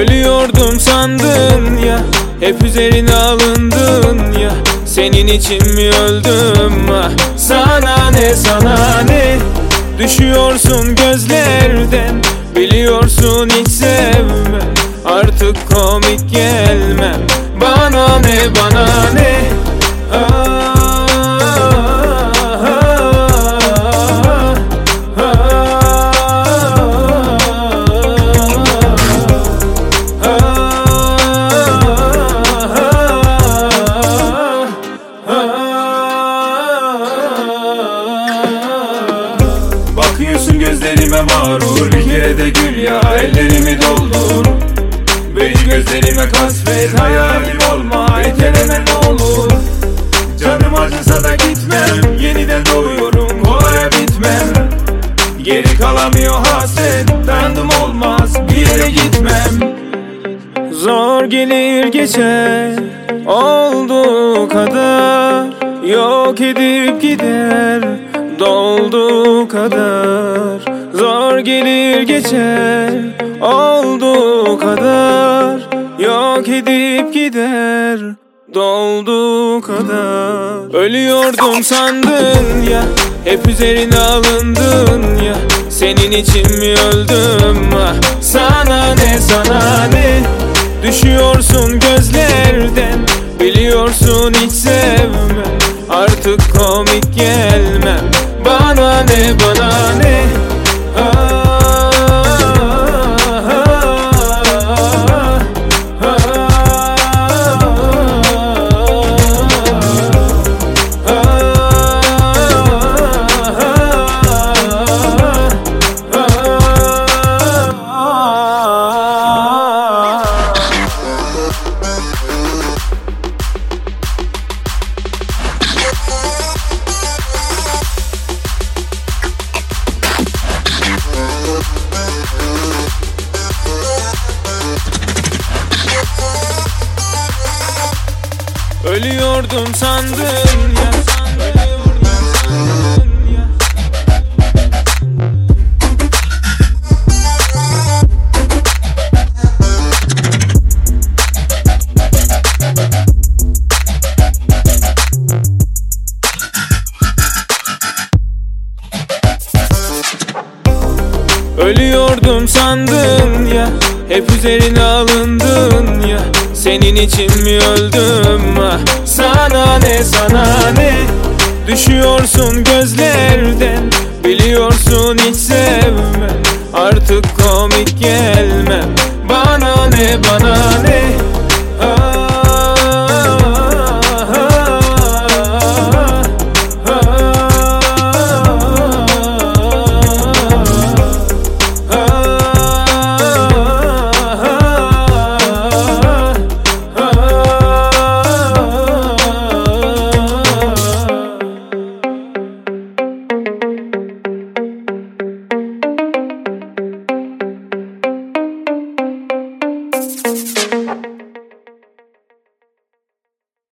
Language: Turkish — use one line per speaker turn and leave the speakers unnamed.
Ölüyordum sandın ya, hep üzerine alındın ya. Senin için mi öldüm ah? Sana ne, sana ne? Düşüyorsun gözlerden, biliyorsun hiç sevmem. Artık komik gelmem. Bana ne, bana ne?
Bakıyorsun gözlerime mağrur, bir kere de gül ya, ellerimi doldur. Benim gözlerime kasvet, hayalim olma, iteleme ne olur. Canım acısa da gitmem, yeniden doğuyorum, kolaya bitmem. Geri kalamıyor hasret, dandım olmaz, bir yere gitmem.
Zor gelir geçer, olduğu kadar. Yok edip gider, dolduğu kadar. Zor gelir geçer, olduğu kadar. Yok edip gider, dolduğu kadar. Ölüyordum sandın ya, hep üzerine alındın ya. Senin için mi öldüm ah? Sana ne, sana ne? Düşüyorsun gözlerden, biliyorsun hiç sevmem. Artık komik gelmem. Bana ne, bana ne? Ölüyordum sandın ya, ölüyordum sandın ya, hep üzerine alındın ya. Senin için mi öldüm ah? Sana ne, sana ne? Düşüyorsun gözlerden, biliyorsun hiç sevmem. Artık komik gelmem. Bana ne, bana ne?